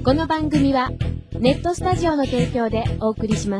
この番組はネットスタジオの提供でお送りします。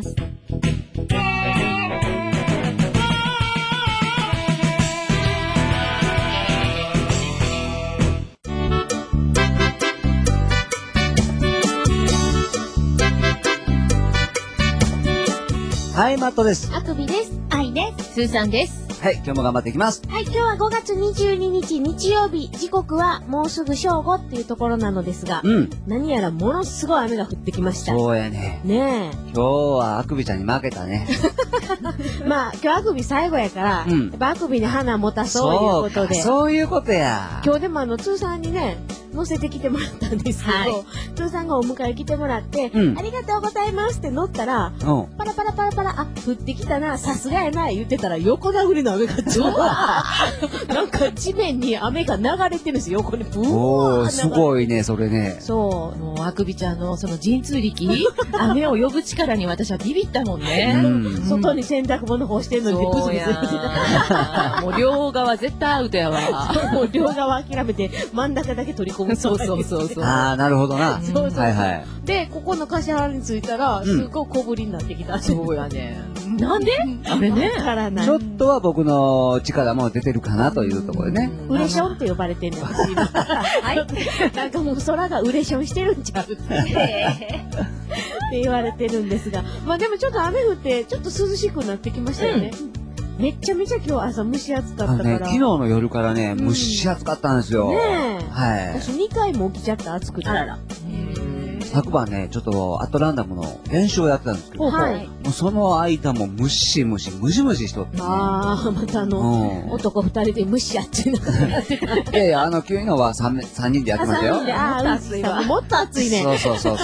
はい、マットです。 あくびです。 愛です。 スーさんです。 はい、今日も頑張っていきます。 はい、今日は5月22日日曜日、時刻はもうすぐ正午っていうところなのですが、何やらものすごい雨が降ってきました。 そうやね。 ねえ。 今日はあくびちゃんに負けたね。 まあ、今日あくび最後やから、やっぱあくびに花持たそういうことで。 そういうことや。 今日でも通さんにね、乗せてきてもらったんですけど、通さんがお迎え来てもらって、ありがとうございますって乗ったら、パラパラパラパラ、あ、降ってきたな、さすがやな、言ってたら横殴りの雨がなんか地面に雨が流れてるんですよ、横にブワー。 おー、すごいね、それね。 そう、もうあくびちゃんのその神通力、雨を呼ぶ力に私はビビったもんね。 外に洗濯物干してんのにブツブツ言ってた。 もう両側絶対アウトやわ。 もう両側諦めて真ん中だけ取り込む。 そうそうそうそう。 ああ、なるほどな。 そうそう。 はいはい。 で、ここの柏原に着いたら、すごい小ぶりになってきた。 そうやね。なんであれね。 ちょっとは僕の力も出てるかなというところでね。 ウレションって呼ばれてんの、私今。はい。なんかもう空がウレションしてるんちゃうって言われてるんですが。まあでもちょっと雨降って、ちょっと涼しくなってきましたよね。めっちゃめちゃ今日朝蒸し暑かったから。 昨日の夜からね、蒸し暑かったんですよ。 ねえ。 はい。 私2回も起きちゃった暑くて。あらら。 昨晩ね、ちょっとアトランダムの練習をやってたんですけど、もうその間もムシムシしとって、ね。 ああ、また男2人で蒸し暑いな。 いやいや、昨日は3人でやってましたよ。 ああ、暑いわ。もっと暑いね。 そう。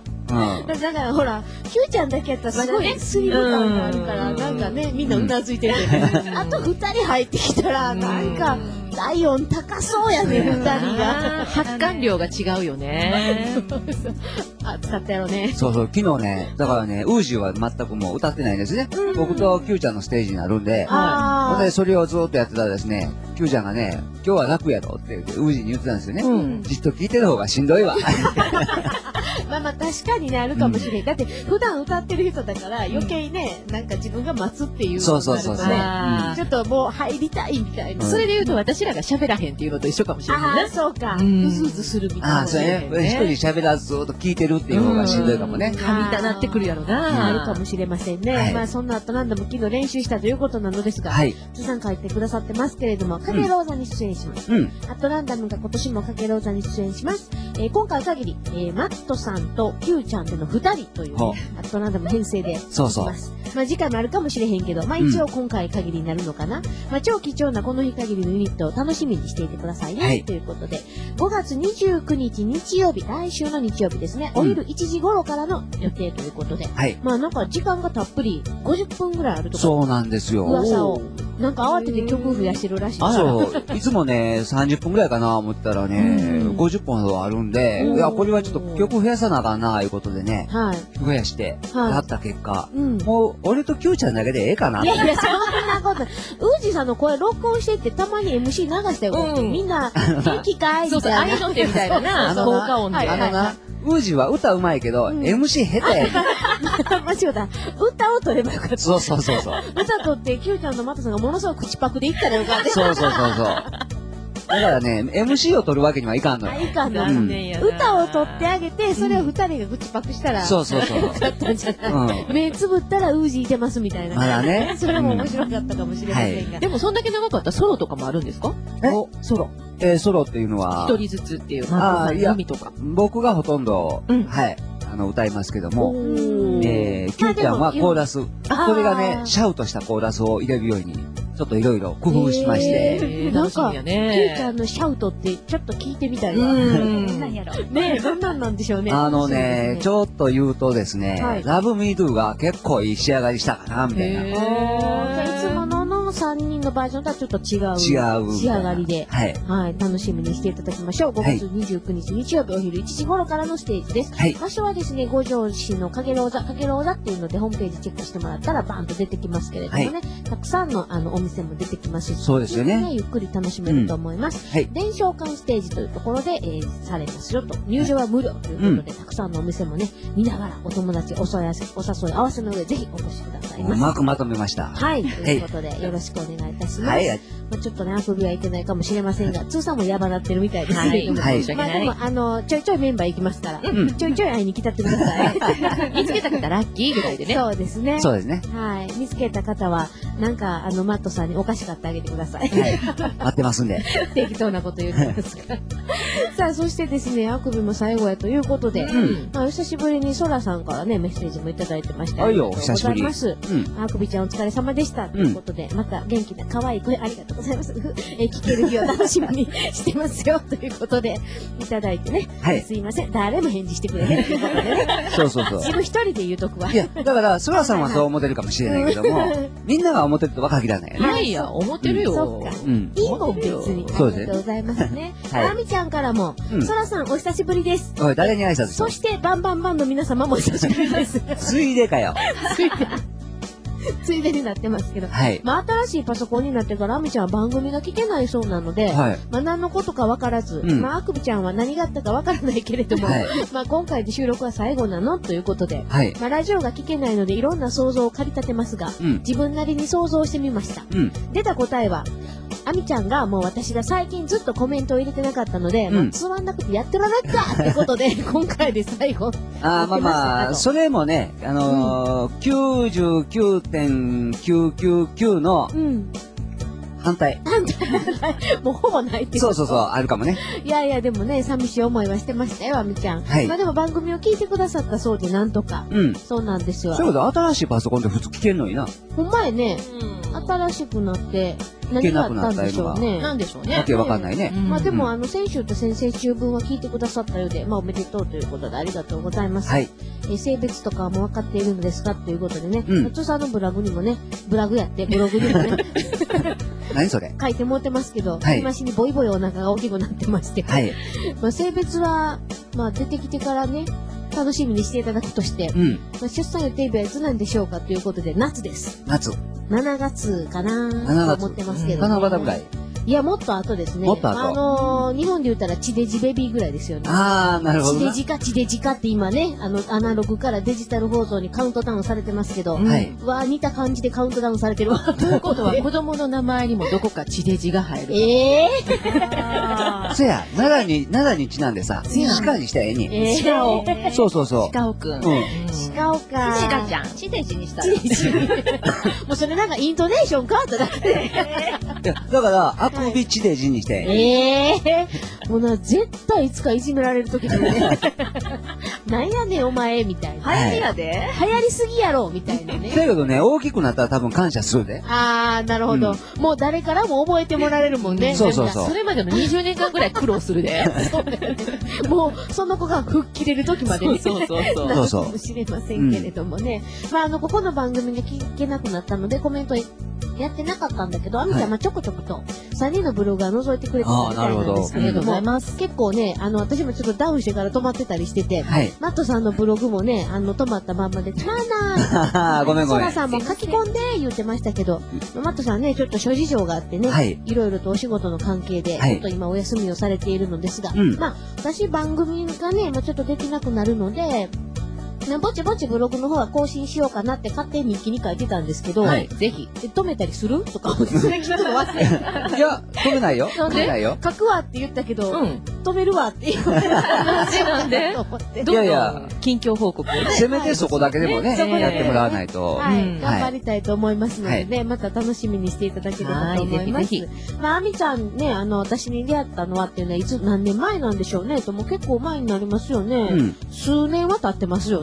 だからほら、Q ちゃんだけやったらすごいスリム感があるから、なんかね、みんなうなずいてるけど、あと2人入ってきたら、なんか、体温高そうやね、2人が。 発汗量が違うよね。 暑かったよね。 そう、昨日ね、だからね、ウージーは全くもう歌ってないんですね。僕と Q ちゃんのステージになるんで、で、それをずっとやってたらですね、Q ちゃんがね、今日は楽やろって言って、ウージーに言ってたんですよね。じっと聞いてる方がしんどいわ。 まあ確かにね、あるかもしれん。だって、普段歌ってる人だから、余計ね、なんか自分が待つっていうのになるとね、ちょっともう入りたいみたいな。 それで言うと私らが喋らへんっていうのと一緒かもしれないね。 ああ、そうか。うずうずするみたいな。 ああ、そうね。一人喋らずずっと聞いてるっていう方がしんどいかもね。 はみたなってくるやろな。 あるかもしれませんね。まあそんな後何度も昨日練習したということなのですが、つさん書いてくださってますけれども、かけローザに出演します。アトランダムが今年もかけローザに出演します。今回限り、マットさんと Q ちゃんでの2人というアトランダム編成でいきます。まあ次回もあるかもしれへんけど、まあ一応今回限りになるのかな。まあ超貴重なこの日限りのユニットを楽しみにしていてくださいね。ということで、5月29日日曜日、来週の日曜日ですね、お昼1時頃からの予定ということで、まあなんか時間がたっぷり50分ぐらいあるとか。 そうなんですよ。 噂を。なんか慌てて曲増やしてるらしい。 そう。いつもね、30分ぐらいかな思ったらね、50本ほどあるんで、いや、これはちょっと曲増やさなあかんな、いうことでね、増やして、やった結果、もう、俺と Q ちゃんだけでええかな。 いやいや、そんなこと。ウージさんの声録音してってたまに MC 流したよ。みんな、元気かいみたいな。 そうそう、あいの手みたいなな、効果音で。 ウージは歌うまいけど、MC 下手やね。 間違った。歌を取ればよかった。 そう。 歌取って、Q ちゃんとマトさんがものすごく口パクでいったらよかった。 そう。だからね、MC を取るわけにはいかんのよ。 いかんの。歌を取ってあげて、それを二人が口パクしたら。 そう。 よかったんじゃない。目つぶったらウージいてますみたいな。 まだね。 それも面白かったかもしれませんが。 でもそんだけ長かったらソロとかもあるんですか？ ソロ。 ソロっていうのは。 一人ずつっていう。いとか。 僕がほとんど、歌いますけども、Q ちゃんはコーラス。それがね、シャウトしたコーラスを入れるように、ちょっといろいろ工夫しまして。 なんか、Q ちゃんのシャウトってちょっと聞いてみたいわ。何やろ。ねえ、どんなんなんでしょうね。 ちょっと言うとですね、Love Me Do が結構いい仕上がりしたかな、みたいな。 いつものの3人のバージョンとはちょっと違う仕上がりで、はい、楽しみにしていただきましょう。5月29日日曜日お昼1時頃からのステージです。場所はですね、五条市のかげろう座っていうのでホームページチェックしてもらったらバーンと出てきますけれどもね、たくさんのお店も出てきますし、 そうですよね。 ゆっくり楽しめると思います。伝承館ステージというところで、されますよと。入場は無料ということで、たくさんのお店もね、見ながらお友達お誘い合わせの上ぜひお越しくださいませ。 うまくまとめました。 はい、ということでよろしくお願いいたします。ちょっとね、遊びはいけないかもしれませんが、通さんもやばなってるみたいですけれども、まあでも、ちょいちょいメンバー行きますから、ちょいちょい会いに来たってください。 見つけた方ラッキーぐらいでね。 そうですね。 そうですね。 はい。見つけた方は、なんか、マットさんにお菓子買ってあげてください。 はい。待ってますんで。 適当なこと言ってますが。さあ、そしてですね、あくびも最後やということで、まあ、お久しぶりにソラさんからね、メッセージもいただいてました。 はいよ、お久しぶり。 あくびちゃんお疲れ様でした。ということで、また元気な可愛い声ありがとうございます。聞ける日を楽しみにしてますよ。ということで、いただいてね。すいません。誰も返事してくれへんということでね。 そう。 自分一人で言うとくわ。 いや、だから、ソラさんはそう思ってるかもしれないけども、みんなが思ってるとは限らないよね。 いや、思ってるよ。 そっか。いいもん、別に。ありがとうございますね。あみちゃんからも、ソラさんお久しぶりです。 おい、誰に挨拶した？ そして、バンバンバンの皆様もお久しぶりです。 ついでかよ。 ついでになってますけど、まあ新しいパソコンになってからあみちゃんは番組が聞けないそうなので、まあ何のことかわからず、まああくびちゃんは何があったかわからないけれども、まあ今回で収録は最後なのということで、まあラジオが聞けないのでいろんな想像を駆り立てますが、自分なりに想像してみました。出た答えは、あみちゃんがもう私が最近ずっとコメントを入れてなかったので、まあつまんなくてやってられなかったってことで、今回で最後。 まあ、それもね、99.999 の、反対。 もうほぼないってそう、あるかもね。 いやいや、でもね、寂しい思いはしてましたよ、あみちゃん。まあでも番組を聞いてくださったそうで、なんとか。そうなんですよ。 そういうこと、新しいパソコンって普通聞けんのにな。 ほんまやね、新しくなって、何があったんでしょうね。 なんでしょうね。 わけわかんないね。 まあでも、先週と先々週分は聞いてくださったようで、まあおめでとうということでありがとうございます。性別とかも分かっているのですかということでね、松さんのブログにもね、ブログにもね、 何それ書いてもってますけど、日増しにボイボイお腹が大きくなってまして、まあ性別は、まあ出てきてからね、楽しみにしていただくとして、まあ出産予定日はいつなんでしょうかということで、夏です。 夏。 7月かなと思ってますけど、 七夕ぐらい。 いや、もっと後ですね。 もっと後。 日本で言ったら地デジベビーぐらいですよね。 なるほど。 地デジかって今ね、アナログからデジタル放送にカウントダウンされてますけど、似た感じでカウントダウンされてるわ。 ということは、子供の名前にもどこか地デジが入る。 そや、奈良にちなんでさ、鹿にしたらええに。 鹿を。 そう。 鹿尾くん。 鹿尾か。 鹿ちゃん。地デジにしたら。 もうそれなんかイントネーション変わっただけで。 だから、あくび地デジにして。 もうな、絶対いつかいじめられる時にね、なんやねんお前、みたいな。 流行りやで流行りすぎやろ、みたいなね。 だけどね、大きくなったら多分感謝するで。 なるほど。もう誰からも覚えてもらえるもんね。 そう。 それまでの20年間ぐらい苦労するで。 もう、その子が吹っ切れる時までね。 そう。 なるかもしれませんけれどもね。まあ、ここの番組が聞けなくなったので、コメントやってなかったんだけど、あみちゃん、まあちょこちょこと、3人のブログが覗いてくれてたみたいなんですけれども、結構ね、私もちょっとダウンしてから止まってたりしてて、マットさんのブログもね、止まったまんまで、 ごめん。 ソラさんも書き込んで言ってましたけど、マットさんね、ちょっと諸事情があってね、いろいろとお仕事の関係で、ちょっと今お休みをされているのですが、まあ、私番組がね、ちょっとできなくなるので、ぼちぼちブログの方は更新しようかなって勝手に日記に書いてたんですけど、ぜひ、止めたりするとか、それ聞くの忘れいや、止めないよ。止めないよ。 書くわって言ったけど、止めるわって言われた。 なんでいやいや、 近況報告をね。 せめてそこだけでもね、やってもらわないと。 頑張りたいと思いますのでね、また楽しみにしていただければと思います。まあ、あみちゃんね、私に出会ったのはっていうのは、何年前なんでしょうね、とも結構前になりますよね。数年は経ってますよね。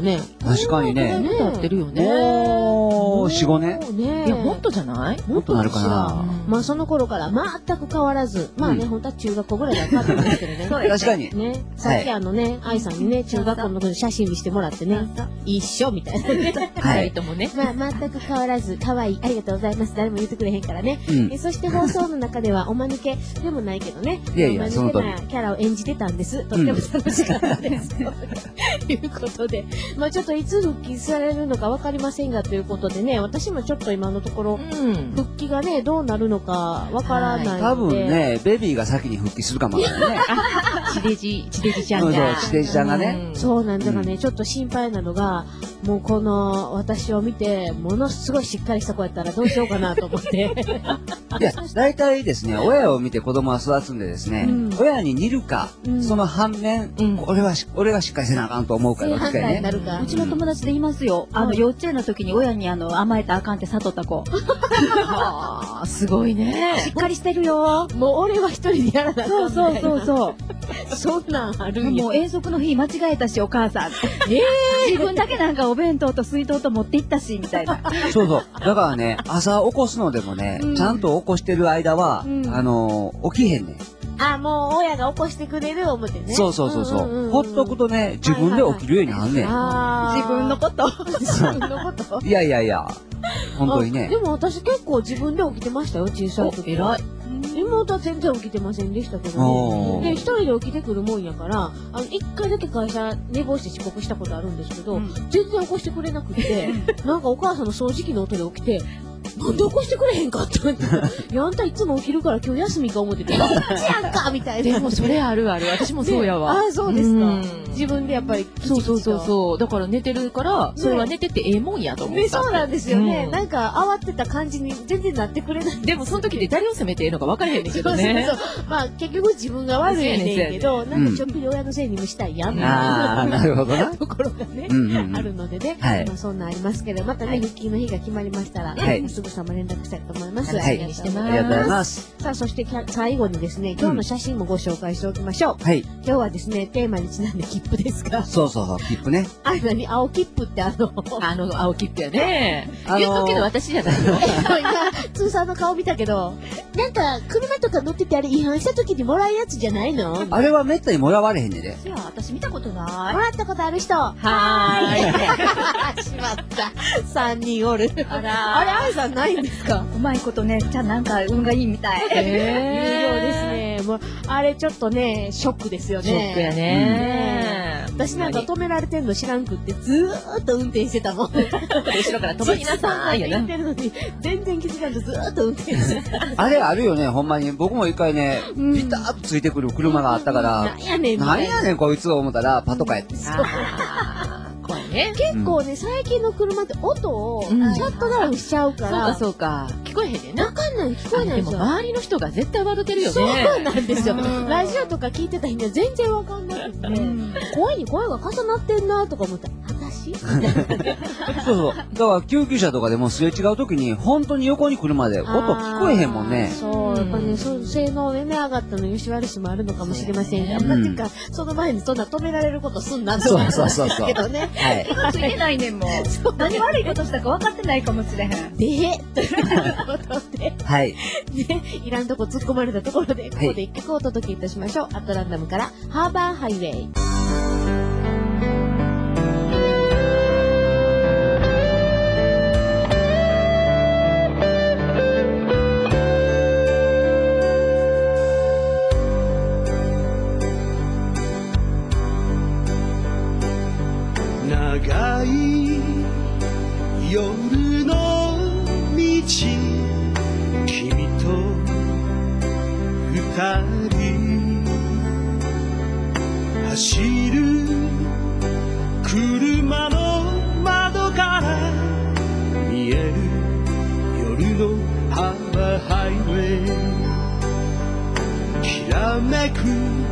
ね。 確かにね。 歌ってるよね。 もう、4、5年いや、もっとじゃない？ もっとなるかな。 まあその頃から全く変わらず、まあね、本当は中学校ぐらいだったんですけどね。 確かに。 ね、さっき愛さんにね、中学校の写真見してもらってね、一緒みたいなね。 はい。ともね。 まあ全く変わらず、可愛い、ありがとうございます。誰も言ってくれへんからね。そして放送の中ではおまぬけでもないけどね、 いやいや、その通り。 キャラを演じてたんです。とっても楽しかったです。ということで、まあちょっといつ復帰されるのかわかりませんがということでね、私もちょっと今のところ、復帰がね、どうなるのかわからないので。 多分ね、ベビーが先に復帰するかもわからないね。 地デジちゃんが。 地デジちゃんがね。 そうなんだからね、ちょっと心配なのが、もうこの私を見て、ものすごいしっかりした子やったらどうしようかなと思って。 いや、大体ですね、親を見て子供は育つんでですね、親に似るか、その反面、俺がしっかりせなあかんと思うから、 正反対になるか。 うちの友達でいますよ。幼稚園の時に親に甘えたらあかんって悟った子。 すごいね。 しっかりしてるよ。 もう俺は一人でやらなあかんみたいな。 そう。 そんなんあるんや。 もう遠足の日間違えたし、お母さん。自分だけなんかお弁当と水筒と持って行ったし、みたいな。 そう。だからね、朝起こすのでもね、ちゃんと起こしてる間は、起きへんねん。 もう親が起こしてくれる思ってね。 そう。ほっとくとね、自分で起きるようになんねん。 自分のこと自分のこと。 いや、本当にね。 でも私結構自分で起きてましたよ、小さい時。 偉い。 妹は全然起きてませんでしたけどね。で、一人で起きてくるもんやから、一回だけ会社寝坊して遅刻したことあるんですけど、全然起こしてくれなくて、なんかお母さんの掃除機の音で起きて、なんで起こしてくれへんかったんだ。いや、あんたいつも起きるから今日休みか思ってて、こっちやんかみたいな。 でもそれある。私もそうやわ。 そうですか。自分でやっぱり。 そう。だから寝てるから、それは寝ててええもんやと思った。 そうなんですよね。なんか慌ってた感じに全然なってくれない。 でもその時で誰を責めてええのか分からへんねんけどね。 まあ結局自分が悪いねんけど、なんかちょっぴり親のせいにもしたいやん。 なるほどな。 ところがね、あるのでね。まあそんなんありますけど、またね、復帰の日が決まりましたら、すぐさま連絡したいと思います。 ありがとうございます。 さあ、そして最後にですね、今日の写真もご紹介しておきましょう。今日はですね、テーマにちなんで切符ですが。 そう、切符ね。 青切符って青切符やね。言っとくけど私じゃないよ。 通さんの顔見たけど、なんか、車とか乗っててあれ違反した時にもらうやつじゃないの？ あれはめったにもらわれへんねんで。 いや、私見たことない。 もらったことある人。 はーい。しまった。3人おる。 あれ、 愛さんないんですか？ うまいことね、じゃあなんか運がいいみたい。 有料ですね。もう、あれちょっとね、ショックですよね。 ショックやね。 私なんか止められてんの知らんくってずーっと運転してたもん。 後ろから止まりなさいやな。 言ってるのに全然気づかんとずーっと運転してた。 あれあるよね、ほんまに。僕も一回ね、ピタッとついてくる車があったから、 なんやねんこいつを思ったらパトカーやって。 怖いね。 結構ね、最近の車って音をシャットダウンしちゃうから。 そうか。聞こえへんねんな。 わかんない、聞こえないんですよ。 でも周りの人が絶対笑ってるよね。 そうなんですよ。ラジオとか聞いてた日には全然わかんなくて、声に声が重なってんなとか思った。私みたいな。 そう。だから救急車とかでもすれ違う時に、本当に横に来るまで音聞こえへんもんね。 そう、やっぱね、性能ね、上がったのよし悪しもあるのかもしれませんが、っていうか、その前にそんな止められることすんなと思ったけどね。 ついてないねんもん。何悪いことしたか分かってないかもしれへん。 ということで、ね、いらんとこ突っ込まれたところで、ここで一曲お届けいたしましょう。アトランダムから、ハーバーハイウェイ。 長い夜の道、君と二人走る車の窓から見える夜のハーバーハイウェイ、きらめく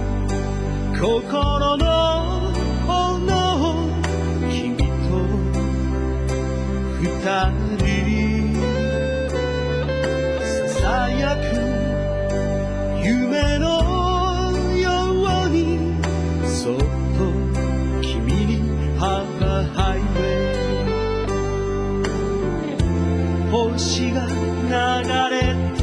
心の炎、君と二人ささやく夢のようにそっと君にハーバーハイ星が流れて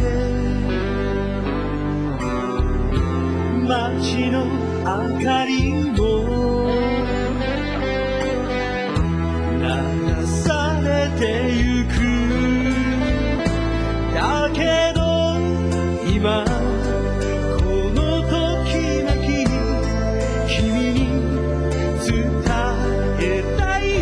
街の明かりも流されてゆくだけど今このときめき君に伝えたい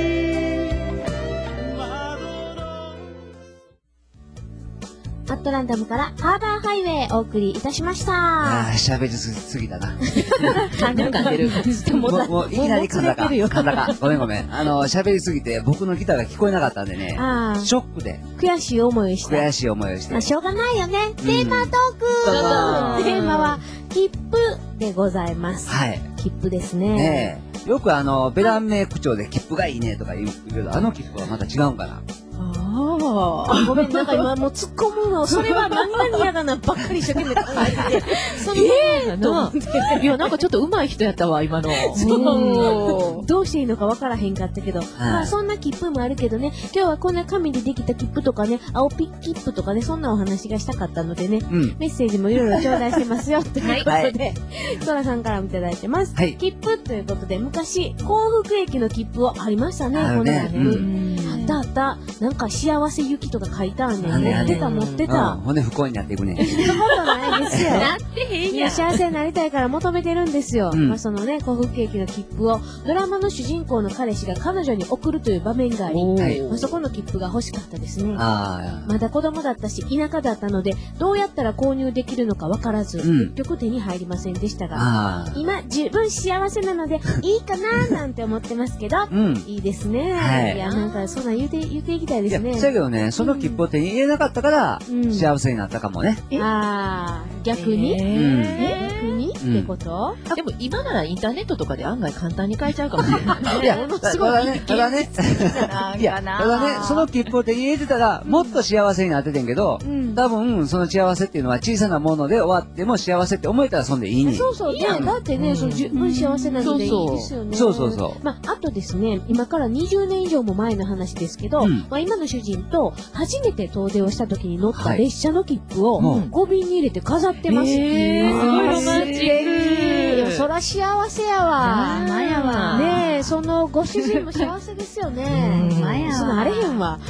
アットランダムからハーバーハイウェイお送りいたしました。 喋りすぎたな。 噛んでる。 もういきなり噛んだか。ごめん。喋りすぎて僕のギターが聞こえなかったんでね。ショックで。 悔しい思いをした。 しょうがないよね。テーマトーク。テーマは、切符でございます。はい。切符ですね。 よくベラン名口調で切符がいいねとか言うけど、あの切符はまた違うんかな。 ごめん、なんか今もう突っ込むの、それは何が嫌だなばっかり一生懸命考えてて、そのと思って。 いや、なんかちょっと上手い人やったわ、今の。 どうしていいのかわからへんかったけど、まあそんな切符もあるけどね、今日はこんな紙でできた切符とかね、青ピッ切符とかね、そんなお話がしたかったのでね、メッセージもいろいろ頂戴してますよ、ということで、ソラさんからもいただいてます。切符ということで、昔、幸福駅の切符ありましたね、このね。あった。なんか幸せ行きとか書いたんねん。持ってた。 ほんで不幸になっていくね。 そんなことないですよ。 なってへんやん。 幸せになりたいから求めてるんですよ。まあそのね、幸福駅の切符をドラマの主人公の彼氏が彼女に送るという場面があり、まあそこの切符が欲しかったですね。まだ子供だったし、田舎だったので、どうやったら購入できるのかわからず、結局手に入りませんでしたが、今十分幸せなので、いいかななんて思ってますけど、いいですね。いや、なんかそんな言っていきたいですね。 だけどね、その切符を手に入れなかったから、幸せになったかもね。 逆に逆にってことでも今ならインターネットとかで案外簡単に買えちゃうかもしれない。 いや、ただね、その切符を手に入れてたら、もっと幸せになっててんけど、多分、その幸せっていうのは小さなもので終わっても幸せって思えたらそんでいいね。 そうそう。だってね、十分幸せなのでいいですよね。 そう。 まあ、あとですね、今から20年以上も前の話ですけど、まあ今の主人と初めて遠出をした時に乗った列車の切符を5便に入れて飾ってます。すごいロマンチック。 そら幸せやわ。ねえ、そのご主人も幸せですよね。そのあれへんわ。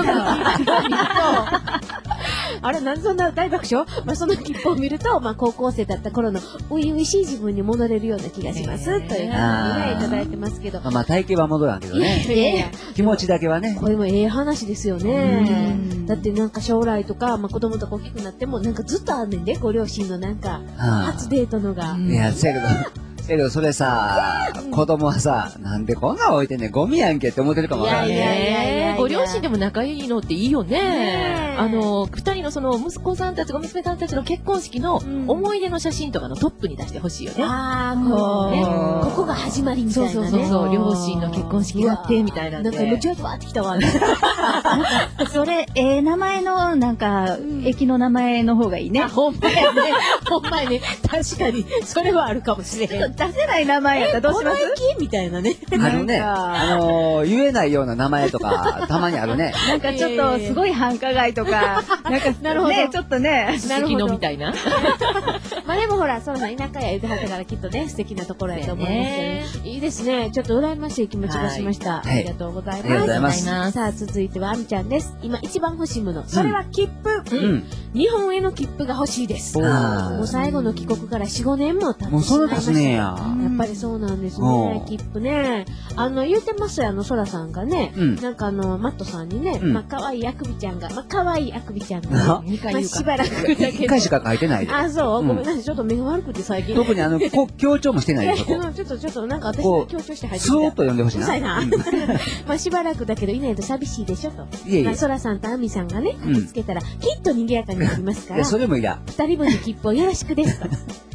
あれ、なんでそんな大爆笑？まあ、その切符を見ると、まあ、高校生だった頃の初々しい自分に戻れるような気がします。という感じでね、いただいてますけど。 まあ、体型は戻らんけどね。気持ちだけはね。 これもええ話ですよね。だってなんか将来とか、まあ、子供とか大きくなっても、なんかずっとあんねんで、ご両親のなんか、初デートのが。 いや、せやけどそれさ、子供はさ、なんでこんなん置いてんねん、ゴミやんけって思ってるかもわからんね。 ご両親でも仲いいのっていいよね。二人のその息子さんたち、娘さんたちの結婚式の思い出の写真とかのトップに出してほしいよね。 ここが始まりみたいなね。 そう、両親の結婚式だって、みたいな。 なんか夢中でわーってきたわ。 それ、名前の、なんか、駅の名前の方がいいね。 ほんまやね。確かに、それはあるかもしれへん。 出せない名前やったらどうします？ この駅みたいなね。 言えないような名前とか、たまにあるね。 なんかちょっと、すごい繁華街とか、なんか、なるほど。ね、ちょっとね、 素敵のみたいな。 まあでもほら、その田舎や言うてはったからきっとね、素敵なところやと思いますけど、いいですね。ちょっと羨ましい気持ちがしました。ありがとうございます。 ありがとうございます。 さあ、続いてはあみちゃんです。今一番欲しいもの。それは切符。日本への切符が欲しいです。もう最後の帰国から4、5年も経ってしまいました。 もうそれですねや。 やっぱりそうなんですね。切符ね。言うてますよ、ソラさんがね。なんかマットさんにね、まあ、可愛いあくびちゃんが、まあ、可愛いあくびちゃんが、2回言うか。しばらくだけど。 1回しか書いてない。 あ、そう、ごめんなさい。ちょっと目が悪くて最近。 特に強調もしてないよ、そこ。 ちょっと、なんか私が強調して入ってきた。 スーッと読んでほしいな。 うるさいな。まあ、しばらくだけどいないと寂しいでしょ、と。まあ、ソラさんとアミさんがね、見つけたら、きっと賑やかになりますから。 それもいら。 2人分の切符をよろしくですと。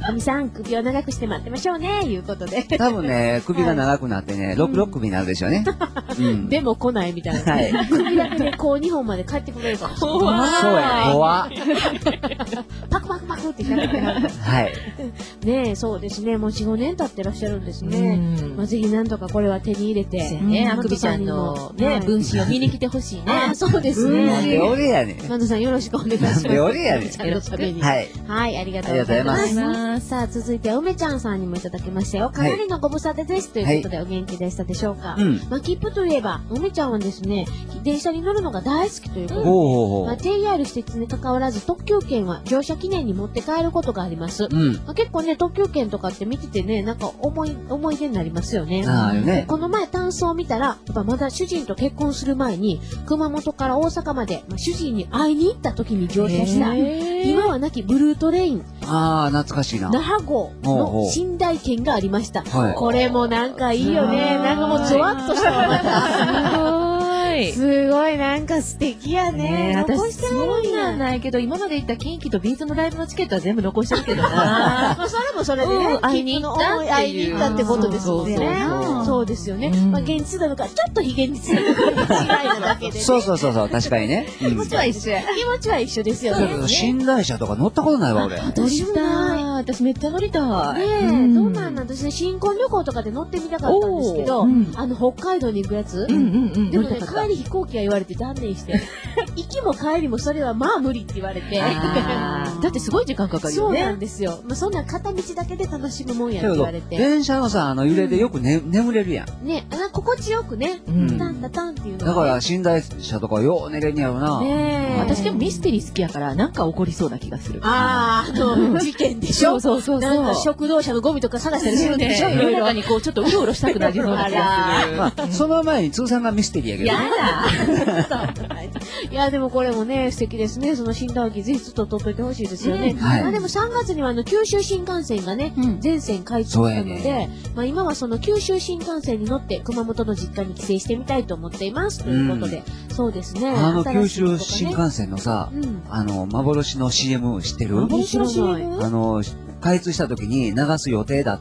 亜美さん、首を長くして待ってましょうね、いうことで。 多分ね、首が長くなってね、6首になるでしょうね。 でも来ないみたいな。首だけでこう2本まで帰ってくれるかもしれない。 そうや、怖っ。 パクパクパクって喋ってはる。はい。ねえ、そうですね。もう4、5年経ってらっしゃるんですね。まあ、ぜひなんとかこれは手に入れて。 ね、あくびちゃんのね、分身を見に来てほしいね。 そうですね。 なんで俺やねん。 マンドさんよろしくお願いします。 なんで俺やねん。 ちゃんのために。 はい。 はい、ありがとうございます。さあ、続いて、梅ちゃんさんにもいただきましたよ。かなりのご無沙汰です。ということで、お元気でしたでしょうか。まあ、切符といえば、梅ちゃんはですね、電車に乗るのが大好きということで、まあ、JR 施設に関わらず特急券は乗車記念に持って帰ることがあります。まあ、結構ね、特急券とかって見ててね、なんか思い出になりますよね。この前、単走を見たら、やっぱまだ主人と結婚する前に、熊本から大阪まで、まあ、主人に会いに行った時に乗車した、今はなきブルートレイン。 懐かしいな。 那覇号の寝台券がありました。これもなんかいいよね。なんかもうゾワッとしたわ、また。すごい、なんか素敵やね。 私、そうなんないけど、今まで行ったキンキとビーズのライブのチケットは全部残してるけどな。 それもそれでね、 会いに行ったってことですもんね。そうですよね。まあ、現実なのか、ちょっと非現実なのか、違いなだけで。 そう、確かにね。 気持ちは一緒や。気持ちは一緒ですよね。 寝台車とか乗ったことないわ、俺。 私もない。私めっちゃ乗りたい。 ねえ、どうなんなん私ね、新婚旅行とかで乗ってみたかったんですけど、北海道に行くやつ。でもね、帰り飛行機は言われて断念して、行きも帰りもそれはまあ無理って言われて。 だってすごい時間かかるよね。 そうなんですよ。まあそんな片道だけで楽しむもんやって言われて。 電車のさ、揺れでよく眠れるやん。 ね、心地よくね、タンタタンっていうのだから寝台車とかよう寝れんやろな。 私でもミステリー好きやから、なんか起こりそうな気がする。 事件でしょ。そうなんか食堂車のゴミとか探したりするんでしょ。いろいろにこうちょっとうろうろしたくなりそうな気がする。 その前に通さんがミステリーやけど。 やだ。 いや、でもこれもね、素敵ですね。その寝台機ぜひちょっと取っといてほしいですよね。でも3月には九州新幹線がね、全線開通したので、まあ今はその九州新幹線に乗って熊本の実家に帰省してみたいと思っています。ということで、そうですね。 九州新幹線のさ、幻の CM 知ってる？ 幻の CM？ 開通した時に流す予定だった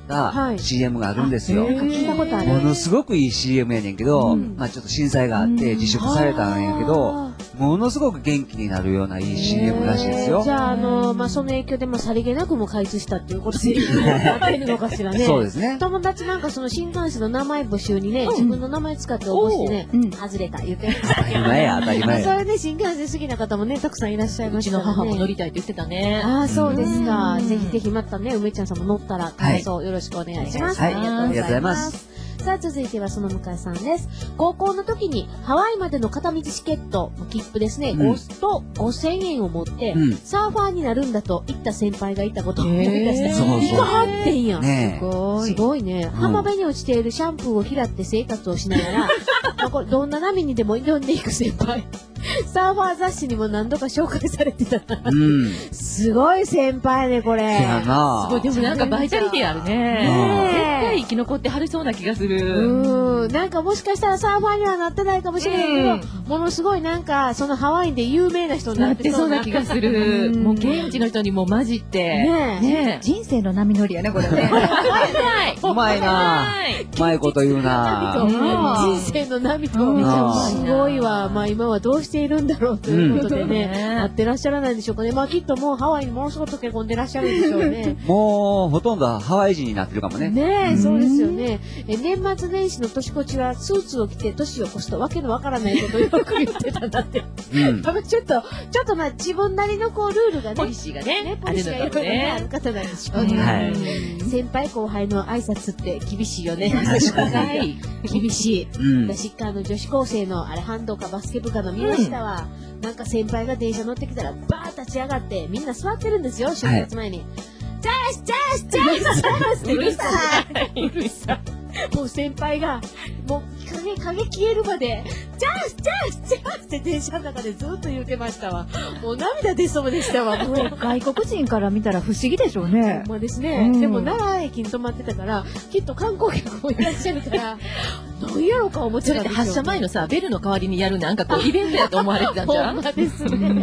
CM があるんですよ。 聞いたことある。 ものすごくいい CM やねんけど、まあちょっと震災があって自粛されたんやけど、ものすごく元気になるようないい CM らしいですよ。 じゃあまあその影響でもさりげなくも開通したっていうことでやってるのかしらね。 そうですね。 友達なんかその新幹線の名前募集にね、自分の名前使って応募してね、外れた言ってました。 当たり前や、当たり前や。 それで新幹線好きな方もね、たくさんいらっしゃいましたね。 うちの母も乗りたいって言ってたね。 そうですか。ぜひぜひまたね、梅ちゃんさんも乗ったら感想よろしくお願いします。 ありがとうございます。 さあ、続いてはその向井さんです。高校の時にハワイまでの片道チケット、切符ですね、と5000円を持って、サーファーになるんだと言った先輩がいたことを思い出して、行かはってんやん。すごいね。浜辺に落ちているシャンプーを拾って生活をしながら、どんな波にでも挑んでいく先輩。サーファー雑誌にも何度か紹介されてたな。すごい先輩ね、これ。 すごい、でもなんかバイタリティあるね。絶対生き残ってはりそうな気がする。 なんかもしかしたらサーファーにはなってないかもしれないけど、ものすごいなんか、そのハワイで有名な人になってそうな気がする。もう現地の人にも混じって。 ね、人生の波乗りやね、これね。 うまいな。うまいこと言うな。 人生の波と。すごいわ。まあ今はどうしているんだろうということでね、なってらっしゃらないんでしょうかね。まあきっともうハワイにものすごく溶け込んでらっしゃるんでしょうね。 もうほとんどハワイ人になってるかもね。 ねえ、そうですよね。年末年始の年越しはスーツを着て年を越すとわけのわからないことをよく言ってたんだって。ちょっとまあ自分なりのこうルールがね、 ポリシーがね、 ポリシーがいろいろある方なんでしょうね。先輩後輩の挨拶って厳しいよね。厳しい。私女子高生のあれハンドかバスケ部かの見ましたわ。なんか先輩が電車乗ってきたらバーッ立ち上がってみんな座ってるんですよ、出発前に。ジャスジャスジャスジャスってうるさい。うるさい。もう先輩がもう影消えるまでジャスジャスジャスって電車の中でずっと言ってましたわ。もう涙出そうでしたわ。もう外国人から見たら不思議でしょうね。 ほんまですね。でも奈良駅に泊まってたからきっと観光客もいらっしゃるから何やろか思ってたんでしょう。 発車前のさベルの代わりにやるなんかこうイベントやと思われてたんじゃん。 ほんまですね。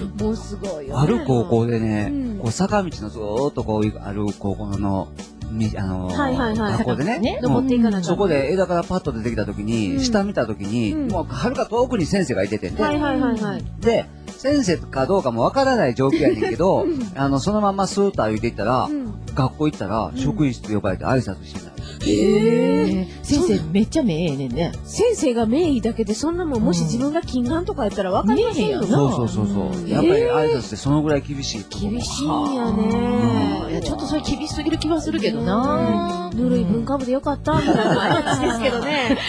もうすごいよ。 ある高校でね、こう坂道のずーっとこうある高校の、学校でね、 登っていかなかった。 そこで枝からパッと出てきた時に、下見た時に、もうはるか遠くに先生がいててね。で、先生かどうかもわからない状況やねんけど、そのままスーッと歩いていったら、学校行ったら、職員室呼ばれて挨拶してない。 先生めっちゃ目ええねんね。 先生が名医だけでそんなもん、もし自分が金眼とかやったら分かりませんよな。 そう。やっぱり挨拶ってそのぐらい厳しい。 厳しいんやね。 いや、ちょっとそれ厳しすぎる気はするけどな。 ぬるい文化部でよかったみたいな話ですけどね。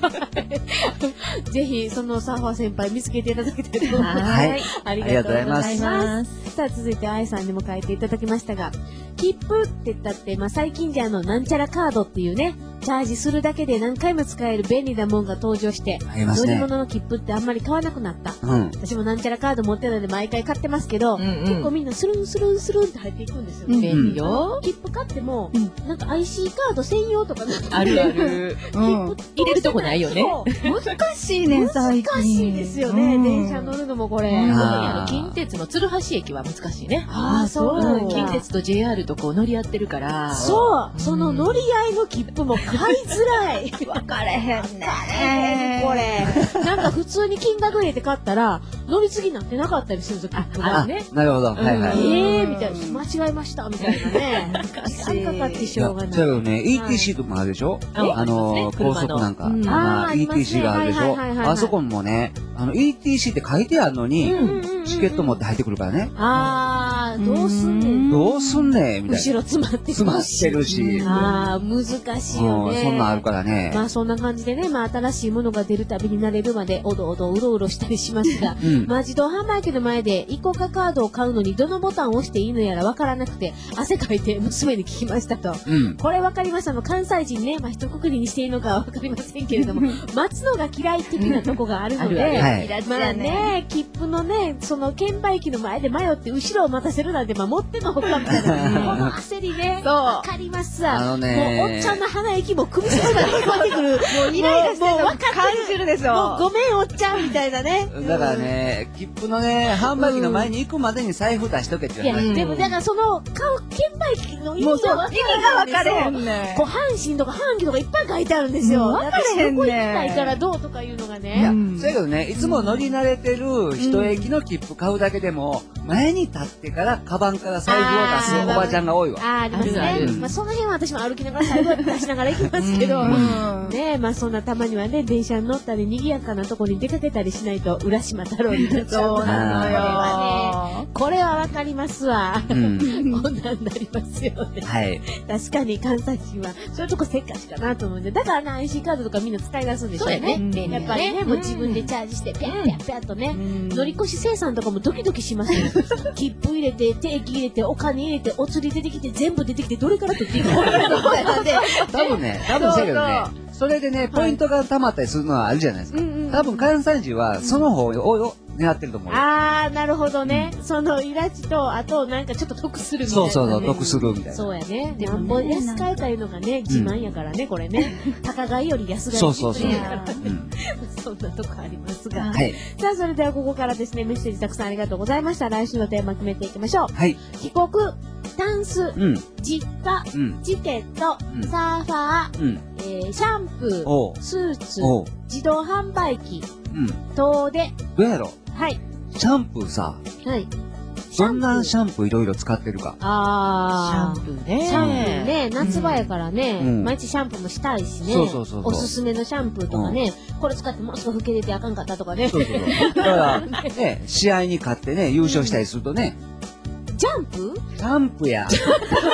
ぜひ、そのサーファー先輩見つけていただきたいと思います。 はい。 ありがとうございます。さあ、続いて愛さんにも書いていただきましたが、切符って言ったって、最近じゃなんちゃらカードっていうね、チャージするだけで何回も使える便利なもんが登場して、乗り物の切符ってあんまり買わなくなった。私もなんちゃらカード持ってるので毎回買ってますけど、結構みんなスルンスルンスルンって入っていくんですよね。 便利よ。 切符買っても、なんか IC カード専用とかね。 あるある。入れるとこないよね。 難しいね、最近。 難しいですよね、電車乗るのもこれ。 近鉄の鶴橋駅は難しいね。 そうなんだ。 近鉄と JR とこう乗り合ってるから。 そう、その乗り合いの切符も買いづらい。 分かれへんね。 これ。なんか普通に金額入れて買ったら、乗り継ぎになってなかったりするんですよ、切符がね。 なるほど。はいはい。 みたいな。間違えました、みたいなね。時間かかってしょうがない。 だけどね、ETC とかあるでしょ？高速なんか。ETC があるでしょ？あそこもね、ETC って書いてあるのに、チケット持って入ってくるからね。 どうすんねん。 どうすんねんみたいな。 後ろ詰まってるし。 詰まってるし。 難しいよね。 そんなんあるからね。 そんな感じでね、新しいものが出るたびに慣れるまで、おどおどうろうろしたりしますが、自動販売機の前で、イコカカードを買うのにどのボタンを押していいのやらわからなくて、汗かいて娘に聞きましたと。これわかりました。関西人ね、一括りにしていいのかはわかりませんけれども、待つのが嫌い的なとこがあるので、切符のね、その券売機の前で迷って後ろを待たせるなんて、持ってのほかみたいな、この焦りね、わかりますわ。もう、おっちゃんの鼻息も首筋まで聞こえてくる。もうイライラしてるの感じるですよ。もうごめん、おっちゃんみたいなね。 だからね、切符のね、販売機の前に行くまでに財布出しとけって言われて。 でも、だからその、券売機の意味が分かれへんね。阪神とか阪急とかいっぱい書いてあるんですよ。 分かれへんね。 どこ行きたいからどうとかいうのがね。 いや、そうやけどね、いつも乗り慣れてる一駅の切符買うだけでも、前に立ってからカバンから財布を出すおばちゃんが多いわ。 ありますね。その辺は私も歩きながら財布を出しながら行きますけど、ね、そんなたまにはね、電車に乗ったり賑やかなとこに出かけたりしないと浦島太郎になっちゃう。そうなのよ。これはわかりますわ。こんなんなりますよね。 はい。 確かに関西人はそういうとこせっかちかなと思うんで、だからな IC カードとかみんな使い出すんでしょうね。やっぱりね、もう自分でチャージしてピャッピャッピャッとね、乗り越し生産とかもドキドキしますよ。切符入れて、定期入れて、お金入れて、お釣り出てきて、全部出てきて、どれから取っていいのなんで。 多分そうやけどね、それでね、ポイントが溜まったりするのはあるじゃないですか。多分関西人はその方を狙ってると思う。 なるほどね。そのイラチと、あとなんかちょっと得するみたいな。 そう、得するみたいな。 そうやね。でも安買えたいうのがね、自慢やからね、これね。高買いより安買い。 そう。 そんなとこありますが。 はい。 さあ、それではここからですね、メッセージたくさんありがとうございました。来週のテーマ決めていきましょう。 はい。 帰国、タンス、実家、チケット、サーファー、シャンプー、スーツ、自動販売機、遠出。 どうやろ？ はい。 シャンプーさ。 はい。 どんなシャンプーいろいろ使ってるか。 シャンプーね。 シャンプーね、夏場やからね、毎日シャンプーもしたいしね。そう。おすすめのシャンプーとかね、これ使ってもうすぐ老け出てあかんかったとかね。 そう。だから、ね、試合に勝ってね、優勝したりするとね。 ジャンプ？ ジャンプや。 惜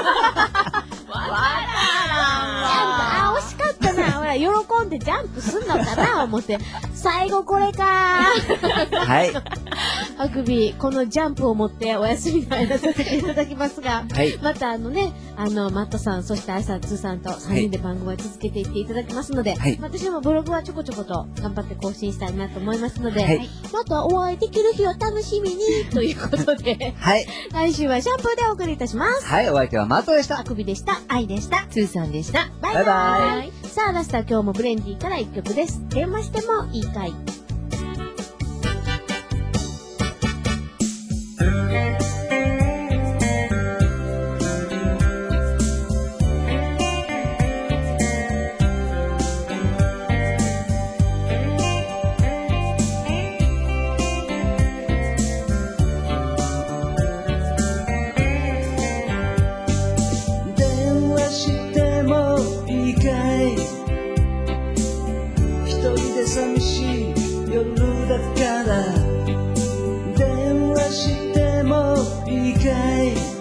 しかったな。ほら、喜んでジャンプすんのかな思って。最後これかはい。 あくび、このジャンプを持ってお休みの間させていただきますが、またマットさん、そしてアイさん、ツーさんと3人で番組を続けていっていただきますので、私もブログはちょこちょこと頑張って更新したいなと思いますので、またお会いできる日を楽しみにということで、来週はシャンプーでお送りいたします。 はい、お相手はマットでした。 あくびでした。アイでした。 ツーさんでした。 バイバイ。さあ、ラストは今日もブレンディから1曲です。電話してもいいかい。 いいかい